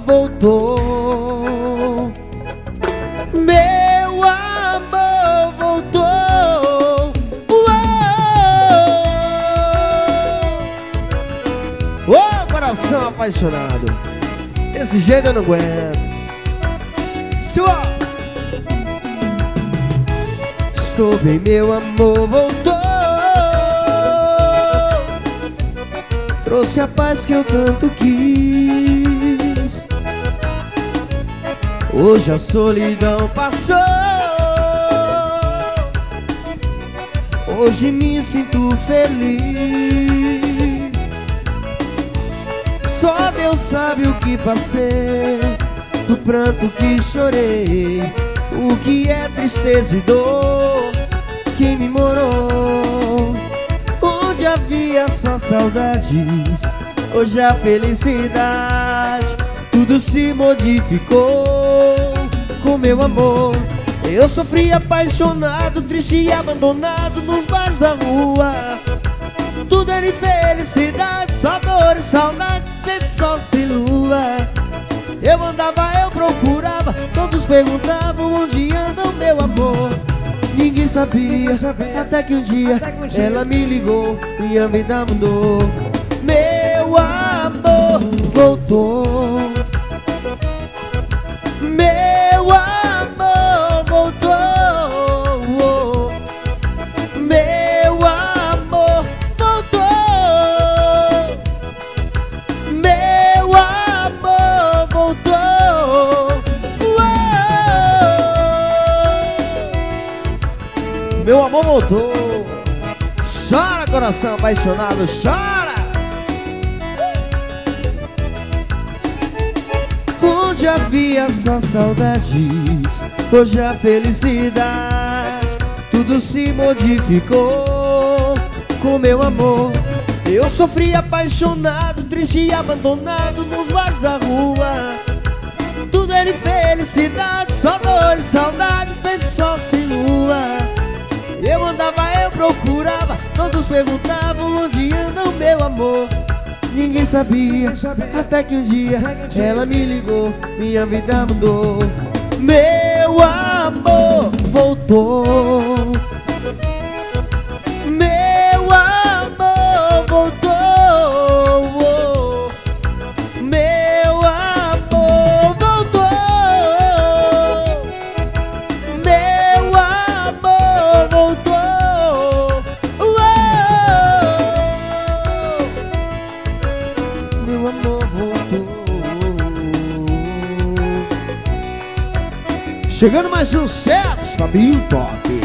voltou. Meu amor voltou. Ô, coração apaixonado, desse jeito eu não aguento. Estou bem, meu amor voltou. Trouxe a paz que eu tanto quis. Hoje a solidão passou. Hoje me sinto feliz. Só Deus sabe o que passei, do pranto que chorei, o que é tristeza e dor. Quem me morou, onde havia só saudades, hoje a felicidade, tudo se modificou com meu amor. Eu sofri apaixonado, triste e abandonado nos bares da rua. Tudo era infelicidade, só dor e saudade, vento, sol sem lua. Eu andava, eu procurava, todos perguntavam onde anda o meu amor. Ninguém sabia, até que um dia ela me ligou, minha vida mudou. Meu amor voltou. Meu amor voltou. Meu amor voltou. Meu amor voltou. Meu amor voltou. Chora, coração apaixonado, chora. Onde havia só saudades, hoje a felicidade, tudo se modificou com meu amor. Eu sofri apaixonado, triste e abandonado nos bares da rua. Tudo era infelicidade, só dor e saudade, vento, sol sem lua. Eu andava, eu procurava, todos perguntavam onde anda o meu amor. Ninguém sabia, até que um dia ela me ligou, minha vida mudou. Meu amor voltou. Meu amor voltou. Meu amor voltou. Meu amor voltou. Meu amor voltou. Chegando mais sucesso, Fabinho Top.